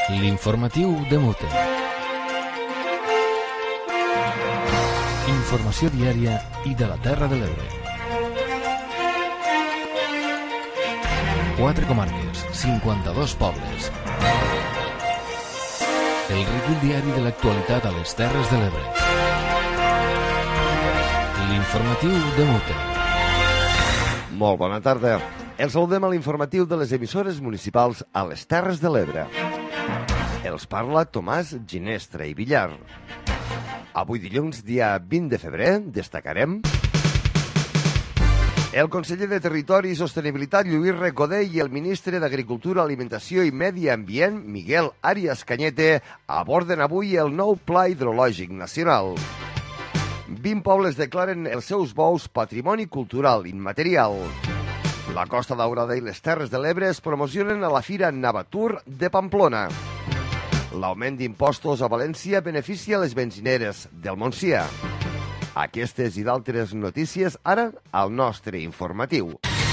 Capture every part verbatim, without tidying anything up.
L'informatiu de Mute. Informació diària i de la Terra de l'Ebre. Quatre comarques, cinquanta-dos pobles. El recull diari de l'actualitat a les Terres de l'Ebre. L'informatiu de Mute. Molt bona tarda. Els saludem a l'informatiu de les emissores municipals a les Terres de l'Ebre. Els parla Tomàs Ginestra i Villar. Avui dilluns, dia vint de febrer, destacarem el conseller de Territori i Sostenibilitat, Lluís Recoder, i el ministre d'Agricultura, Alimentació i Medi Ambient, Miguel Arias Cañete, aborden avui el nou Pla Hidrològic Nacional. vint pobles declaren els seus bous patrimoni cultural immaterial. La Costa Daurada i les Terres de l'Ebre es promocionen a la Fira Navatur de Pamplona. L'augment d'impostos a València beneficia les benzineres del Montsià. Aquestes i d'altres notícies ara al nostre informatiu.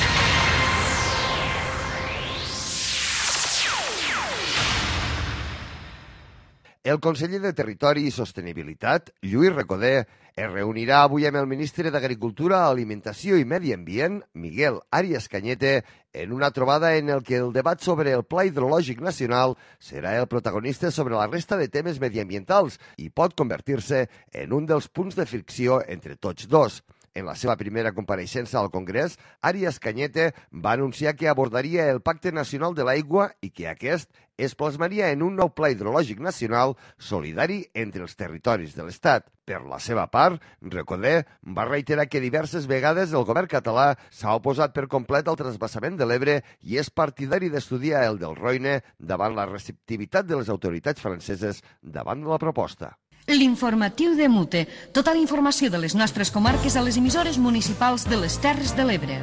El conseller de Territori i Sostenibilitat, Lluís Recoder, es reunirà avui amb el ministre d'Agricultura, Alimentació i Medi Ambient, Miguel Arias Cañete, en una trobada en el que el debat sobre el Pla Hidrològic Nacional serà el protagonista sobre la resta de temes mediambientals i pot convertir-se en un dels punts de fricció entre tots dos. En la seva primera compareixença al Congrés, Arias Cañete va anunciar que abordaria el Pacte Nacional de l'Aigua i que aquest es plasmaria en un nou Pla Hidrològic Nacional solidari entre els territoris de l'Estat. Per la seva part, Recoder va reiterar que diverses vegades el govern català s'ha oposat per complet al transvasament de l'Ebre i és partidari d'estudiar el del Roine davant la receptivitat de les autoritats franceses davant de la proposta. L'informatiu de Mute. Tota la informació de les nostres comarques a les emissores municipals de les Terres de l'Ebre.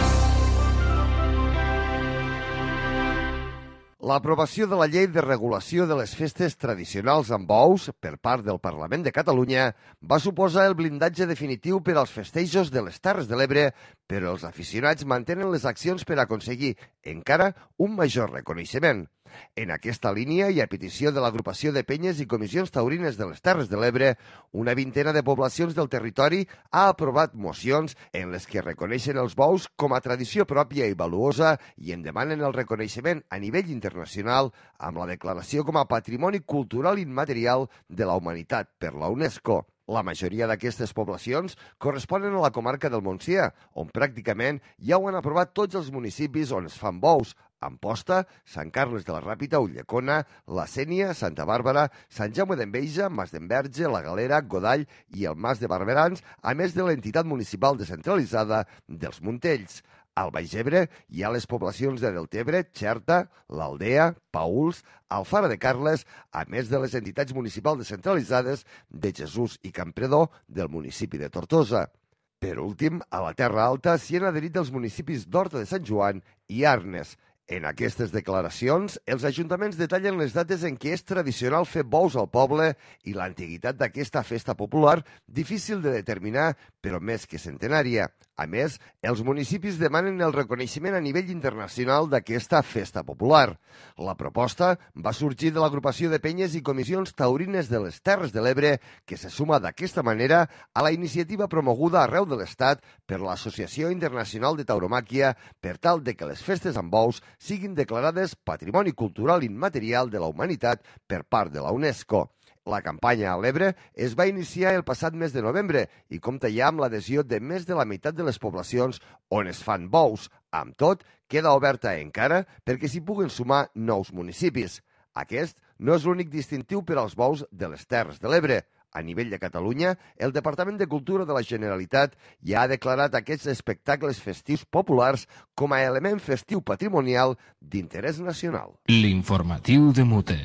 L'aprovació de la Llei de Regulació de les Festes Tradicionals amb Bous per part del Parlament de Catalunya va suposar el blindatge definitiu per als festejos de les Terres de l'Ebre, però els aficionats mantenen les accions per aconseguir encara un major reconeixement. En aquesta línia i a petició de l'agrupació de penyes i comissions taurines de les Terres de l'Ebre, una vintena de poblacions del territori ha aprovat mocions en les que reconeixen els bous com a tradició pròpia i valuosa i en demanen el reconeixement a nivell internacional amb la declaració com a patrimoni cultural immaterial de la humanitat per la UNESCO. La majoria d'aquestes poblacions corresponen a la comarca del Montsià, on pràcticament ja ho han aprovat tots els municipis on es fan bous: Amposta, Sant Carles de la Ràpita, Ulldecona, La Sénia, Santa Bàrbara, Sant Jaume d'Enveja, Mas d'Enverge, La Galera, Godall i el Mas de Barberans, a més de l'entitat municipal descentralitzada dels Muntells. Al Baix Ebre hi ha les poblacions de Deltebre, Xerta, l'Aldea, Pauls, Alfara de Carles, a més de les entitats municipals descentralitzades de Jesús i Campredó del municipi de Tortosa. Per últim, a la Terra Alta s'hi han adherit els municipis d'Horta de Sant Joan i Arnes. En aquestes declaracions, els ajuntaments detallen les dates en què és tradicional fer bous al poble i l'antiguitat d'aquesta festa popular, difícil de determinar, però més que centenària. A més, els municipis demanen el reconeixement a nivell internacional d'aquesta festa popular. La proposta va sorgir de l'agrupació de penyes i comissions taurines de les Terres de l'Ebre, que se suma d'aquesta manera a la iniciativa promoguda arreu de l'Estat per l'Associació Internacional de Tauromàquia per tal de que les festes amb bous siguin declarades Patrimoni Cultural Immaterial de la Humanitat per part de la UNESCO. La campanya a l'Ebre es va iniciar el passat mes de novembre i compta ja amb l'adhesió de més de la meitat de les poblacions on es fan bous. Amb tot, queda oberta encara perquè s'hi puguen sumar nous municipis. Aquest no és l'únic distintiu per als bous de les Terres de l'Ebre. A nivell de Catalunya, el Departament de Cultura de la Generalitat ja ha declarat aquests espectacles festius populars com a element festiu patrimonial d'interès nacional. L'informatiu de Mute.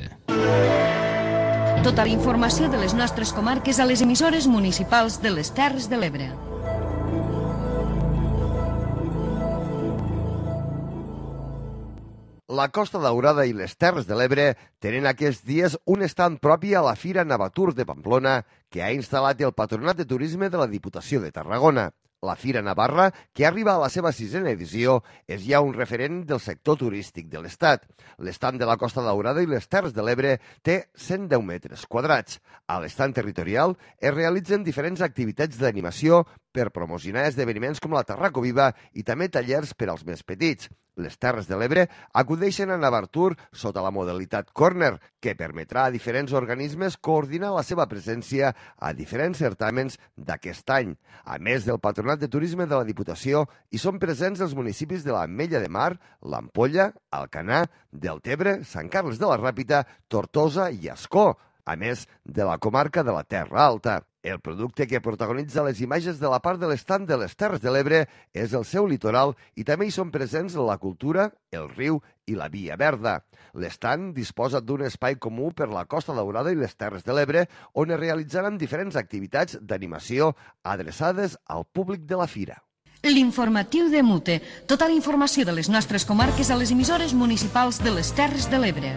Tota la informació de les nostres comarques a les emissores municipals de les Terres de l'Ebre. La Costa Daurada i les Terres de l'Ebre tenen aquests dies un estand propi a la Fira Navatur de Pamplona que ha instal·lat el Patronat de Turisme de la Diputació de Tarragona. La Fira Navarra, que arriba a la seva sisena edició, és ja un referent del sector turístic de l'Estat. L'estand de la Costa Daurada i les Terres de l'Ebre té cent deu metres quadrats. A l'estand territorial es realitzen diferents activitats d'animació per promocionar esdeveniments com la Tarraco Viva i també tallers per als més petits. Les Terres de l'Ebre acudeixen a Navartur sota la modalitat Corner, que permetrà a diferents organismes coordinar la seva presència a diferents certàmens d'aquest any. A més del Patronat de Turisme de la Diputació, hi són presents els municipis de l'Ametlla de Mar, l'Ampolla, Alcanar, Deltebre, Sant Carles de la Ràpita, Tortosa i Ascó, a més de la comarca de la Terra Alta. El producte que protagonitza les imatges de la part de l'estand de les Terres de l'Ebre és el seu litoral i també hi són presents la cultura, el riu i la via verda. L'estand disposa d'un espai comú per la Costa Daurada i les Terres de l'Ebre on es realitzaran diferents activitats d'animació adreçades al públic de la fira. L'informatiu de Mute. Tota la informació de les nostres comarques a les emissores municipals de les Terres de l'Ebre.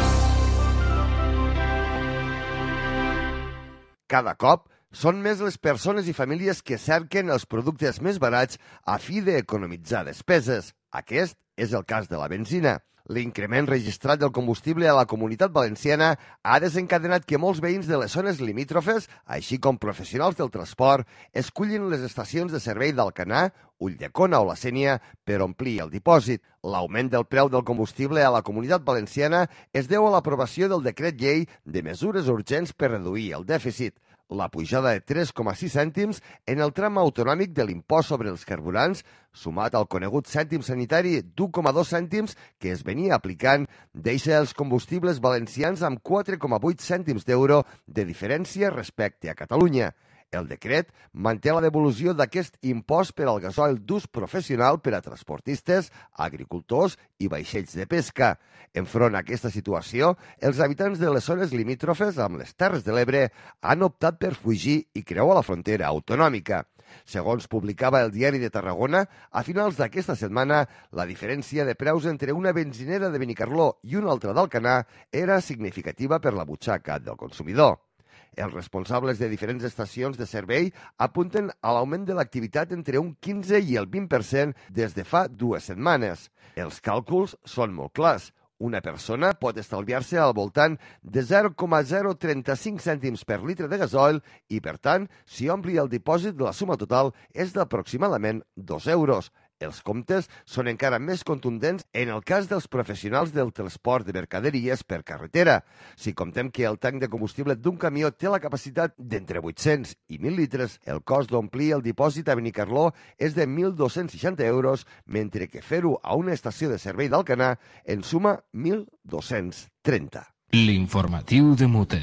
Cada cop són més les persones i famílies que cerquen els productes més barats a fi d'economitzar despeses. Aquest és el cas de la benzina. L'increment registrat del combustible a la Comunitat Valenciana ha desencadenat que molts veïns de les zones limítrofes, així com professionals del transport, escullin les estacions de servei d'Alcanar, Ulldecona o la Sénia per omplir el dipòsit. L'augment del preu del combustible a la Comunitat Valenciana es deu a l'aprovació del decret llei de mesures urgents per reduir el dèficit. La pujada de tres coma sis cèntims en el tram autonòmic de l'impost sobre els carburants, sumat al conegut cèntim sanitari d'u coma dos cèntims que es venia aplicant, deixa els combustibles valencians amb quatre coma vuit cèntims d'euro de diferència respecte a Catalunya. El decret manté la devolució d'aquest impost per al gasoil d'ús professional per a transportistes, agricultors i vaixells de pesca. Enfront a aquesta situació, els habitants de les zones limítrofes amb les Terres de l'Ebre han optat per fugir i creuar la frontera autonòmica. Segons publicava el Diari de Tarragona, a finals d'aquesta setmana, la diferència de preus entre una benzinera de Benicarló i una altra d'Alcanar era significativa per la butxaca del consumidor. Els responsables de diferents estacions de servei apunten a l'augment de l'activitat entre un quinze i el vint per cent des de fa dues setmanes. Els càlculs són molt clars. Una persona pot estalviar-se al voltant de zero coma zero trenta-cinc cèntims per litre de gasoil i, per tant, si ompli el dipòsit, la suma total és d'aproximadament dos euros. Els comptes són encara més contundents en el cas dels professionals del transport de mercaderies per carretera. Si comptem que el tanc de combustible d'un camió té la capacitat d'entre vuit-cents i mil litres, el cost d'omplir el dipòsit a Benicarló és de mil dos-cents seixanta euros, mentre que fer-ho a una estació de servei d'Alcanar en suma mil dos-cents trenta. L'informatiu de Mute.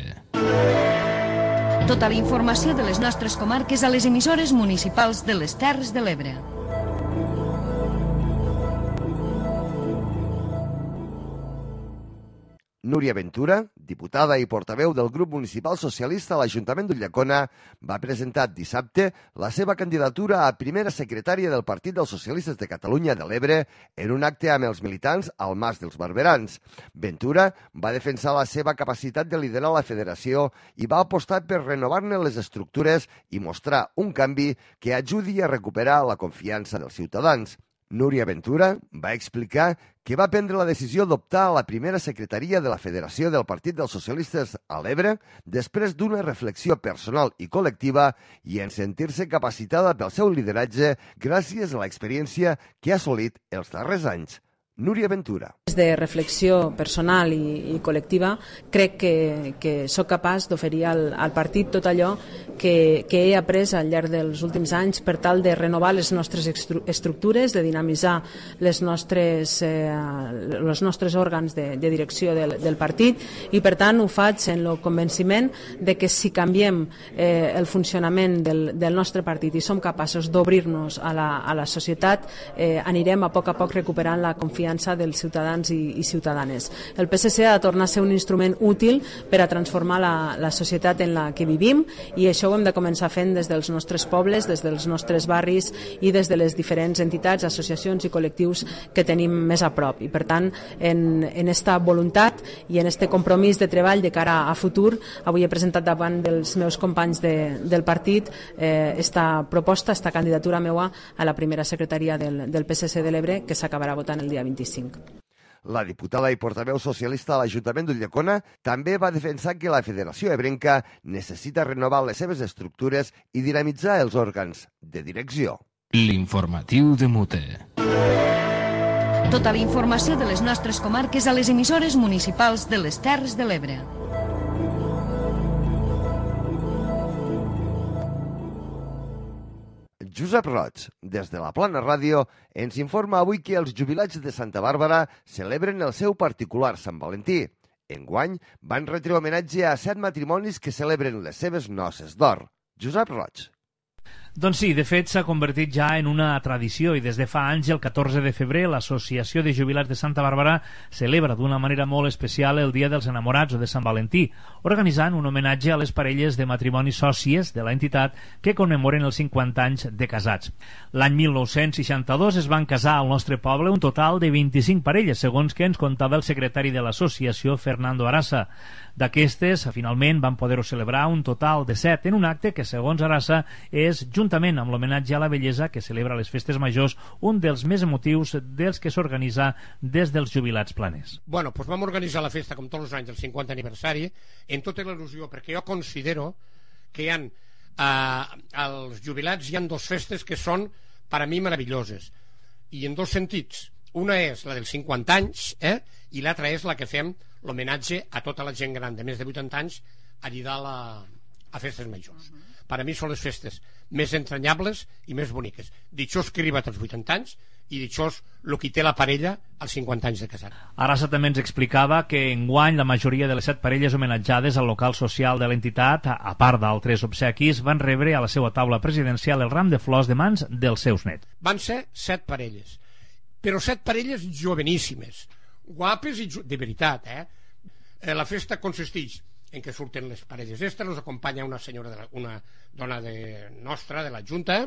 Tota la informació de les nostres comarques a les emissores municipals de les Terres de l'Ebre. Núria Ventura, diputada i portaveu del grup municipal socialista a l'Ajuntament d'Ulldecona, va presentar dissabte la seva candidatura a primera secretària del Partit dels Socialistes de Catalunya de l'Ebre en un acte amb els militants al Mas dels Barberans. Ventura va defensar la seva capacitat de liderar la federació i va apostar per renovar-ne les estructures i mostrar un canvi que ajudi a recuperar la confiança dels ciutadans. Núria Ventura va explicar que va prendre la decisió d'optar a la primera secretaria de la Federació del Partit dels Socialistes a l'Ebre després d'una reflexió personal i col·lectiva i en sentir-se capacitada pel seu lideratge gràcies a l'experiència que ha assolit els darrers anys. Núria Ventura. Des de reflexió personal i, i col·lectiva, crec que, que sóc capaç d'oferir al, al partit tot allò que, que he après al llarg dels últims anys per tal de renovar les nostres estructures, de dinamitzar les nostres, eh, els nostres òrgans de, de direcció del, del partit i, per tant, ho faig en el convenciment de que si canviem eh, el funcionament del, del nostre partit i som capaços d'obrir-nos a, la, a la societat, eh, anirem a poc a poc recuperant la confiança confiança dels ciutadans i, i ciutadanes. El P S C ha de tornar a ser un instrument útil per a transformar la, la societat en la que vivim, i això ho hem de començar fent des dels nostres pobles, des dels nostres barris i des de les diferents entitats, associacions i col·lectius que tenim més a prop. I per tant, en, en esta voluntat i en este compromís de treball de cara a futur, avui he presentat davant dels meus companys de, del partit eh, esta proposta, esta candidatura meua a la primera secretaria del, del P S C de l'Ebre, que s'acabarà votant el dia vint-i-cinc. La diputada i portaveu socialista a l'Ajuntament d'Ulldecona també va defensar que la Federació Ebrenca necessita renovar les seves estructures i dinamitzar els òrgans de direcció. L'informatiu de Mute. Tota la informació de les nostres comarques a les emissores municipals de les Terres de l'Ebre. Josep Roig, des de la Plana Ràdio, ens informa avui que els jubilats de Santa Bàrbara celebren el seu particular Sant Valentí. Enguany van retre homenatge a set matrimonis que celebren les seves noces d'or. Josep Roig. Doncs sí, de fet s'ha convertit ja en una tradició i des de fa anys, el catorze de febrer, l'Associació de Jubilats de Santa Bàrbara celebra d'una manera molt especial el Dia dels Enamorats o de Sant Valentí, organitzant un homenatge a les parelles de matrimoni sòcies de l'entitat que commemoren els cinquanta anys de casats. L'any mil nou-cents seixanta-dos es van casar al nostre poble un total de vint-i-cinc parelles, segons que ens contava el secretari de l'associació, Fernando Arasa. D'aquestes, finalment, van poder-ho celebrar un total de set en un acte que, segons Arasa, és, juntament amb l'homenatge a la bellesa que celebra les festes majors, un dels més emotius dels que s'organitza des dels jubilats planers. Bueno, doncs vam organitzar la festa, com tots els anys, el cinquanta aniversari, en tota l'il·lusió, perquè jo considero que hi ha, eh, als jubilats hi ha dos festes que són, per a mi, meravelloses, i en dos sentits. Una és la dels cinquanta anys, eh? I l'altra és la que fem l'homenatge a tota la gent gran de més de vuitanta anys a lligar a, a festes majors. Per a mi són les festes més entranyables i més boniques. Ditxós qui arriba als vuitanta anys i ditxós el que té la parella als cinquanta anys de casat. Arasa també ens explicava que enguany la majoria de les set parelles homenatjades al local social de l'entitat, a part d'altres obsequis, van rebre a la seva taula presidencial el ram de flors de mans dels seus nets. Van ser set parelles, però set parelles joveníssimes, guapes i de veritat, eh? La festa consisteix en què surten les parelles estes, els acompanya una senyora, de la, una dona de nostra, de la Junta,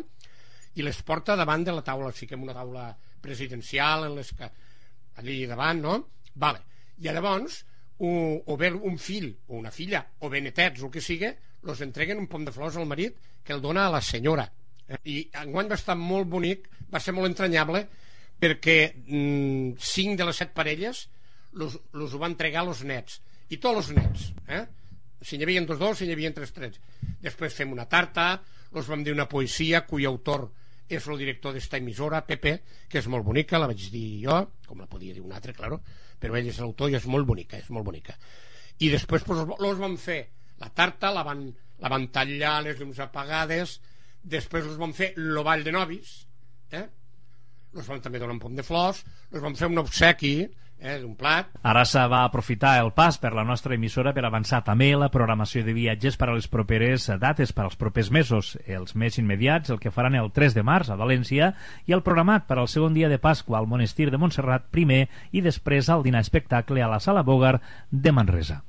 i les porta davant de la taula, fiquem una taula presidencial en les que, allí davant, no? Vale. I llavors, o, o bé un fill o una filla, o bé netets, o el que sigui, els entreguen un pom de flors al marit que el dona a la senyora. I enguany va estar molt bonic, va ser molt entranyable, perquè mm, cinc de les set parelles los, los ho van entregar als nets, i tots els nets, eh? Si n'hi havia dos dos, si n'hi havia tres tres. Després fem una tarta, els vam dir una poesia cuyo autor és el director d'esta emissora, Pepe, que és molt bonica, la vaig dir jo, com la podia dir un altre, claro, però ell és l'autor i és molt bonica, és molt bonica. I després pues, els van fer la tarta, la van, la van tallar, les llums apagades, després els van fer el ball de novis, eh? Els van també donar un pom de flors, els van fer un obsequi, eh, d'un plat. Arasa va aprofitar el pas per la nostra emissora per avançar també la programació de viatges per a les properes dates, per als propers mesos. Els més immediats, el que faran el tres de març a València, i el programat per al segon dia de Pasqua al Monestir de Montserrat primer i després al dinar espectacle a la Sala Bogart de Manresa.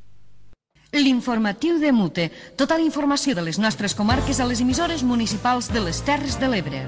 L'informatiu de Mute. Tota la informació de les nostres comarques a les emissores municipals de les Terres de l'Ebre.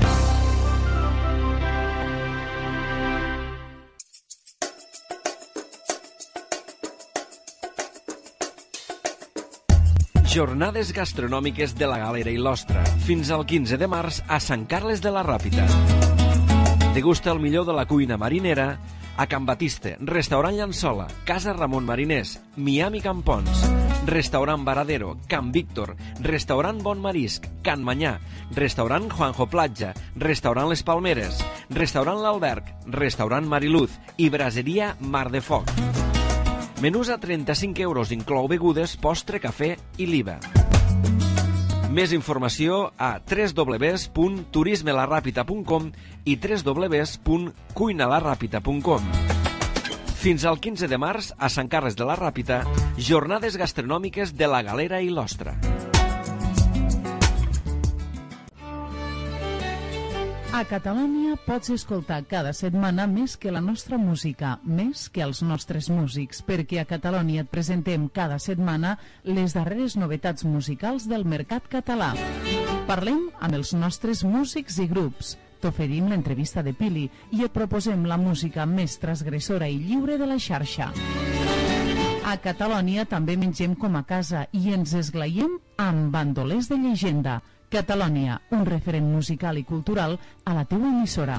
Jornades gastronòmiques de la Galera i l'Ostra, fins al quinze de març a Sant Carles de la Ràpita. Degusta el millor de la cuina marinera a Can Batiste, Restaurant Llançola, Casa Ramon Mariners, Miami Campons, Restaurant Varadero, Can Víctor, Restaurant Bon Marisc, Can Manyà, Restaurant Juanjo Platja, Restaurant Les Palmeres, Restaurant L'Alberg, Restaurant Mariluz i Braseria Mar de Foc. Menús a trenta-cinc euros, inclou begudes, postre, cafè i l'I V A. Més informació a w w w punt turisme la ràpita punt com i w w w punt cuina la ràpita punt com. Fins al quinze de març, a Sant Carles de la Ràpita, jornades gastronòmiques de la Galera i l'Ostra. A Catalunya pots escoltar cada setmana més que la nostra música, més que els nostres músics, perquè a Catalunya et presentem cada setmana les darreres novetats musicals del mercat català. Parlem amb els nostres músics i grups, t'oferim l'entrevista de Pili i et proposem la música més transgressora i lliure de la xarxa. A Catalunya també mengem com a casa i ens esglaiem amb bandolers de llegenda. Catalunya, un referent musical i cultural a la teua emissora.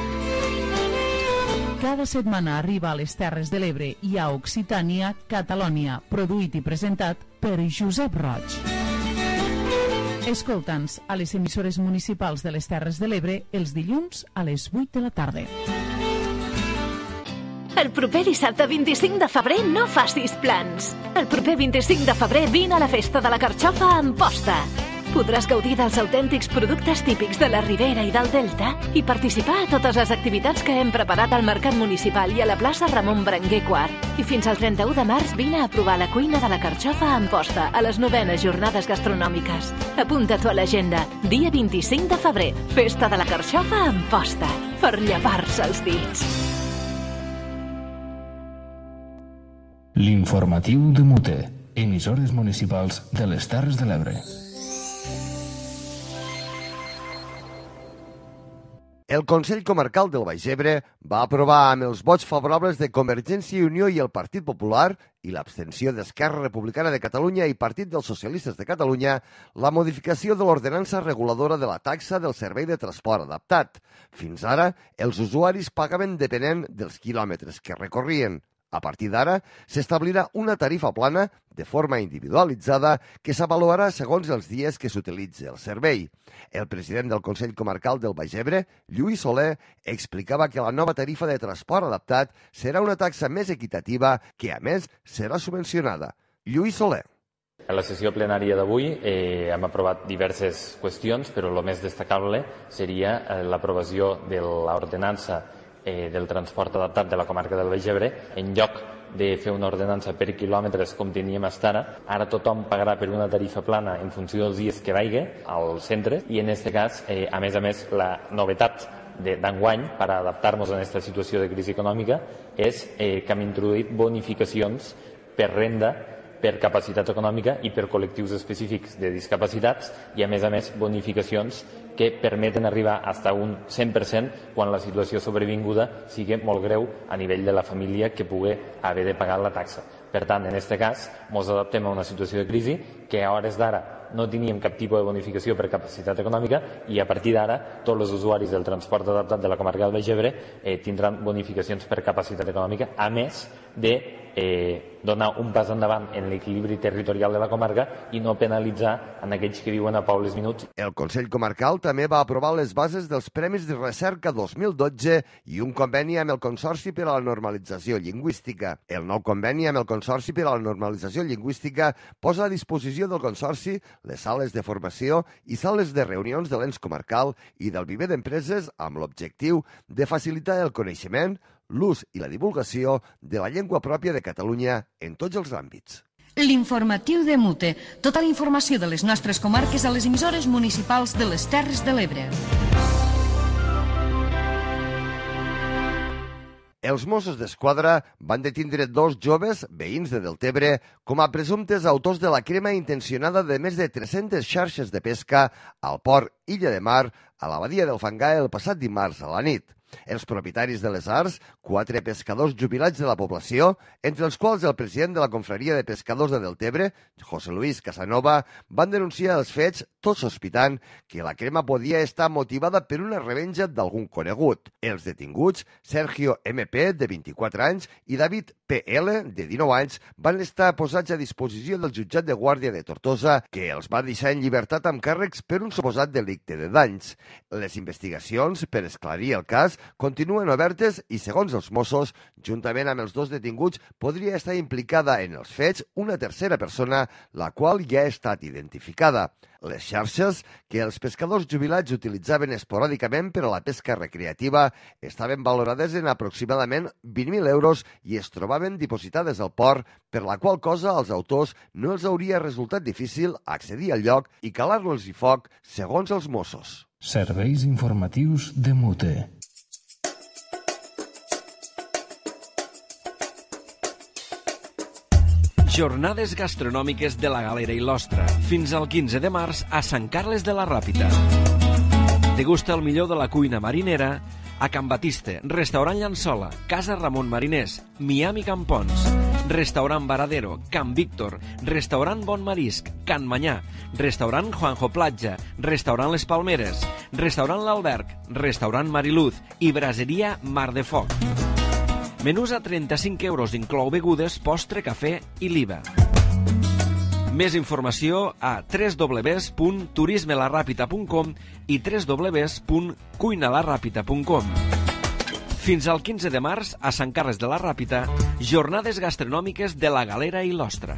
Cada setmana arriba a les Terres de l'Ebre i a Occitània, Catalunya, produït i presentat per Josep Roig. Escolta'ns a les emissores municipals de les Terres de l'Ebre els dilluns a les vuit de la tarda. El proper dissabte vint-i-cinc de febrer no facis plans. El proper vint-i-cinc de febrer vine a la Festa de la Carxofa a Amposta. Podràs gaudir dels autèntics productes típics de la Ribera i del Delta i participar a totes les activitats que hem preparat al Mercat Municipal i a la plaça Ramon Berenguer quart. I fins al trenta-u de març vine a provar la cuina de la Carxofa a Amposta a les novenes jornades gastronòmiques. Apunta-t'ho a l'agenda. Dia vint-i-cinc de febrer. Festa de la Carxofa a Amposta. Per llevar-se els dits. L'informatiu de Mute. Emissores municipals de les Terres de l'Ebre. El Consell Comarcal del Baix Ebre va aprovar amb els vots favorables de Convergència i Unió i el Partit Popular i l'abstenció d'Esquerra Republicana de Catalunya i Partit dels Socialistes de Catalunya la modificació de l'ordenança reguladora de la taxa del servei de transport adaptat. Fins ara, els usuaris pagaven depenent dels quilòmetres que recorrien. A partir d'ara, s'establirà una tarifa plana de forma individualitzada que s'avaluarà segons els dies que s'utilitzi el servei. El president del Consell Comarcal del Baix Ebre, Lluís Soler, explicava que la nova tarifa de transport adaptat serà una taxa més equitativa que, a més, serà subvencionada. Lluís Soler. En la sessió plenària d'avui eh, hem aprovat diverses qüestions, però el més destacable seria eh, l'aprovació de l'ordenança Eh, del transport adaptat de la comarca del Baix Ebre. En lloc de fer una ordenança per quilòmetres com teníem fins ara, ara tothom pagarà per una tarifa plana en funció dels dies que vagi al centre i en aquest cas, eh, a més a més, la novetat d'enguany per adaptar-nos a aquesta situació de crisi econòmica és eh, que hem introduït bonificacions per renda, per capacitat econòmica i per col·lectius específics de discapacitats i, a més a més, bonificacions que permeten arribar fins a un cent per cent quan la situació sobrevinguda sigui molt greu a nivell de la família que pugui haver de pagar la taxa. Per tant, en aquest cas, ens adaptem a una situació de crisi que a hores d'ara no teníem cap tipus de bonificació per capacitat econòmica i a partir d'ara tots els usuaris del transport adaptat de la comarca del Baix Ebre eh, tindran bonificacions per capacitat econòmica, a més de eh, donar un pas endavant en l'equilibri territorial de la comarca i no penalitzar en aquells que viuen a pobles minuts. El Consell Comarcal també va aprovar les bases dels Premis de Recerca dos mil dotze i un conveni amb el Consorci per a la Normalització Lingüística. El nou conveni amb el Consorci per a la Normalització Lingüística posa a disposició del Consorci les sales de formació i sales de reunions de l'ens comarcal i del viver d'empreses amb l'objectiu de facilitar el coneixement, l'ús i la divulgació de la llengua pròpia de Catalunya en tots els àmbits. L'informatiu de Mute. Tota la informació de les nostres comarques a les emissores municipals de les Terres de l'Ebre. Els Mossos d'Esquadra van detindre dos joves, veïns de Deltebre, com a presumptes autors de la crema intencionada de més de tres-centes xarxes de pesca al port Illa de Mar, a la badia del Fangar el passat dimarts a la nit. Els propietaris de les arts, quatre pescadors jubilats de la població, entre els quals el president de la Confraria de Pescadors de Deltebre, José Luis Casanova, van denunciar els fets, tots sospitant que la crema podia estar motivada per una revenja d'algun conegut. Els detinguts, Sergio eme pe, de vint-i-quatre anys, i David pe ele, de dinou anys, van estar posats a disposició del jutjat de Guàrdia de Tortosa, que els va deixar en llibertat amb càrrecs per un suposat delicte de danys. Les investigacions per esclarir el cas continuen obertes i, segons els Mossos, juntament amb els dos detinguts, podria estar implicada en els fets una tercera persona, la qual ja ha estat identificada. Les xarxes, que els pescadors jubilats utilitzaven esporàdicament per a la pesca recreativa, estaven valorades en aproximadament vint mil euros i es trobaven dipositades al port, per la qual cosa als autors no els hauria resultat difícil accedir al lloc i calar-los-hi foc, segons els Mossos. Serveis informatius de Mute. Jornades gastronòmiques de la Galera i l'Ostra, fins al quinze de març a Sant Carles de la Ràpita. Degusta el millor de la cuina marinera a Can Batiste, Restaurant Llançola, Casa Ramon Mariners, Miami Campons, Restaurant Varadero, Can Víctor, Restaurant Bon Marisc, Can Manyà, Restaurant Juanjo Platja, Restaurant Les Palmeres, Restaurant L'Alberg, Restaurant Mariluz i Braseria Mar de Foc. Menús a trenta-cinc euros, inclou begudes, postre, cafè i l'I V A. Més informació a w w w punt turisme la ràpita punt com i w w w punt cuina la ràpita punt com. Fins al quinze de març, a Sant Carles de la Ràpita, jornades gastronòmiques de la Galera i l'Ostra.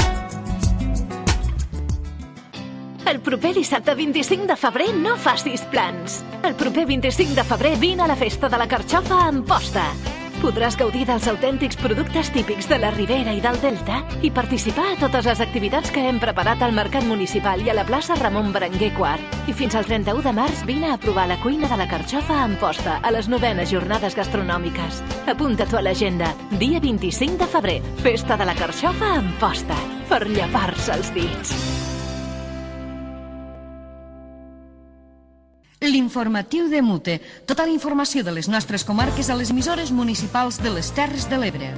El proper dissabte vint-i-cinc de febrer no facis plans. El proper vint-i-cinc de febrer vine a la Festa de la Carxofa a Amposta. Podràs gaudir dels autèntics productes típics de la Ribera i del Delta i participar a totes les activitats que hem preparat al Mercat Municipal i a la plaça Ramon Berenguer quart. I fins al trenta-u de març vine a provar la cuina de la Carxofa a Amposta a les novenes jornades gastronòmiques. Apunta-t'ho a l'agenda. Dia vint-i-cinc de febrer, Festa de la Carxofa a Amposta. Per llepar-se els dits. L'informatiu de Mute. Tota la informació de les nostres comarques a les emissores municipals de les Terres de l'Ebre.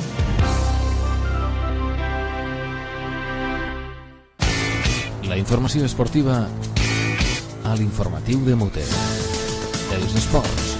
La informació esportiva a l'informatiu de Mute. Els esports.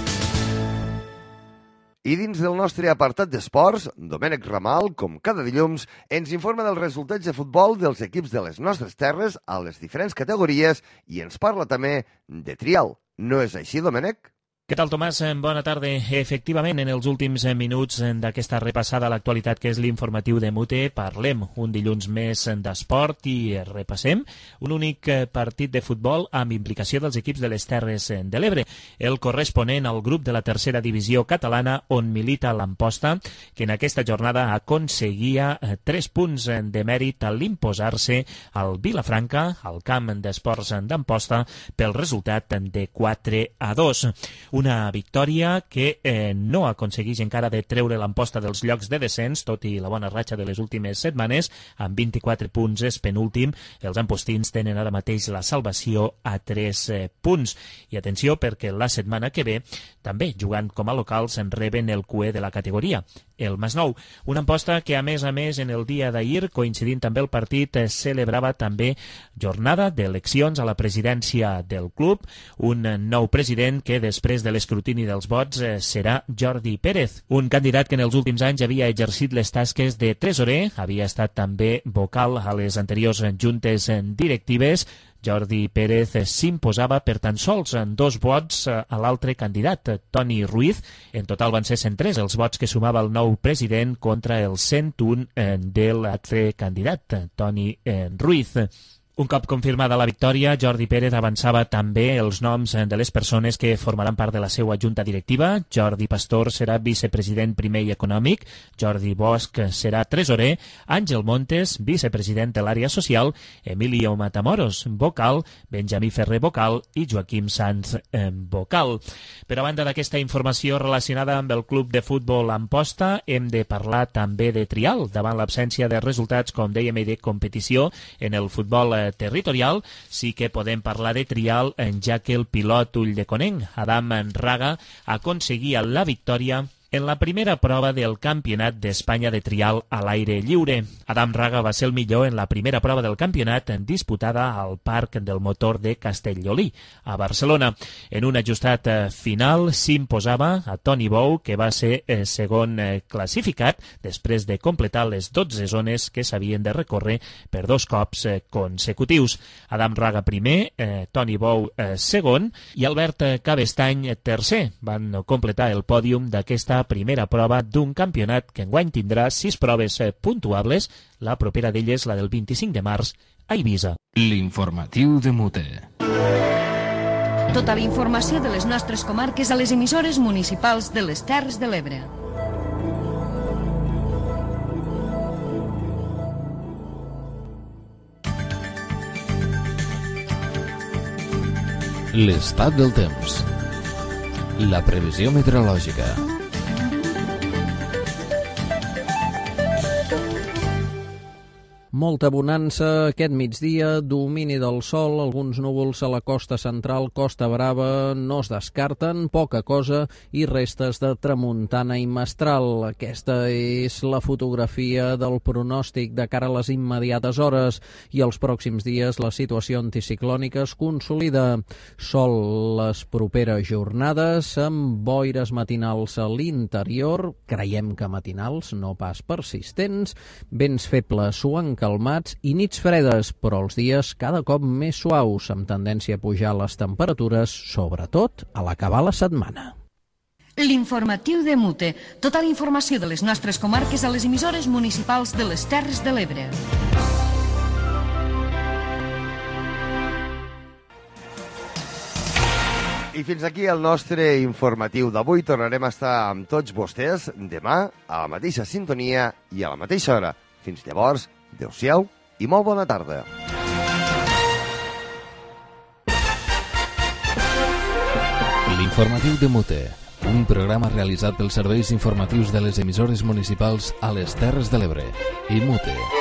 I dins del nostre apartat d'esports, Domènec Ramal, com cada dilluns, ens informa dels resultats de futbol dels equips de les nostres terres a les diferents categories i ens parla també de trial. No és així, Domènec? Què tal, Tomàs? Bona tarda. Efectivament, en els últims minuts d'aquesta repassada a l'actualitat que és l'informatiu de Mute, parlem un dilluns més d'esport i repassem un únic partit de futbol amb implicació dels equips de les Terres de l'Ebre, el corresponent al grup de la tercera divisió catalana on milita l'Amposta, que en aquesta jornada aconseguia tres punts de mèrit a l'imposar-se al Vilafranca, al camp d'esports d'Amposta, pel resultat de quatre a dos. Una victòria que eh, no aconsegueix encara de treure l'Amposta dels llocs de descens, tot i la bona ratxa de les últimes setmanes, amb vint-i-quatre punts és penúltim. Els ampostins tenen ara mateix la salvació a tres eh, punts. I atenció, perquè la setmana que ve, també jugant com a locals, en reben el Q E de la categoria, el Masnou. Una Amposta que, a més a més, en el dia d'ahir, coincidint també el partit, eh, celebrava també jornada d'eleccions a la presidència del club. Un nou president que, després de l'escrutini dels vots, eh, serà Jordi Pérez, un candidat que en els últims anys havia exercit les tasques de tresorer, havia estat també vocal a les anteriors juntes directives. Jordi Pérez s'imposava per tan sols en dos vots a l'altre candidat, Toni Ruiz. En total van ser cent tres els vots que sumava el nou president contra els cent un de l'altre candidat, Toni Ruiz. Un cop confirmada la victòria, Jordi Pérez avançava també els noms de les persones que formaran part de la seva junta directiva. Jordi Pastor serà vicepresident primer i econòmic, Jordi Bosch serà tresorer, Àngel Montes, vicepresident de l'àrea social, Emilio Matamoros, vocal, Benjamí Ferrer, vocal, i Joaquim Sanz, vocal. Per a banda d'aquesta informació relacionada amb el club de futbol Amposta, hem de parlar també de trial, davant l'absència de resultats, com dèiem, i de competició en el futbol territorial. Sí que podem parlar de trial, ja que el pilot ulldeconnenc, Adam Raga, aconseguia la victòria en la primera prova del Campionat d'Espanya de trial a l'aire lliure. Adam Raga va ser el millor en la primera prova del campionat disputada al Parc del Motor de Castellolí, a Barcelona. En un ajustat final s'imposava a Toni Bou, que va ser segon classificat després de completar les dotze zones que s'havien de recórrer per dos cops consecutius. Adam Raga primer, eh, Toni Bou eh, segon i Albert Cabestany tercer. Van completar el pòdium d'aquesta primera prova d'un campionat que enguany tindrà sis proves puntuables, la propera d'elles la del vint-i-cinc de març a Eivissa. L'informatiu de Mute. Tota la informació de les nostres comarques a les emissores municipals de les Terres de l'Ebre. L'estat del temps. La previsió meteorològica. Molta bonança aquest migdia, domini del sol, alguns núvols a la costa central, Costa Brava, no es descarten, poca cosa i restes de tramuntana i mestral. Aquesta és la fotografia del pronòstic de cara a les immediates hores i els pròxims dies la situació anticiclònica es consolida. Sol les properes jornades amb boires matinals a l'interior, creiem que matinals, no pas persistents, vents febles o calmats i nits fredes, però els dies cada cop més suaus, amb tendència a pujar les temperatures, sobretot a l'acabar la setmana. L'informatiu de Mute. Tota la informació de les nostres comarques a les emissores municipals de les Terres de l'Ebre. I fins aquí el nostre informatiu d'avui. Tornarem a estar amb tots vostès demà a la mateixa sintonia i a la mateixa hora. Fins llavors, adéu-siau i molt bona tarda. L'informatiu de Mute, un programa realitzat pels serveis informatius de les emissores municipals a les Terres de l'Ebre i Mute.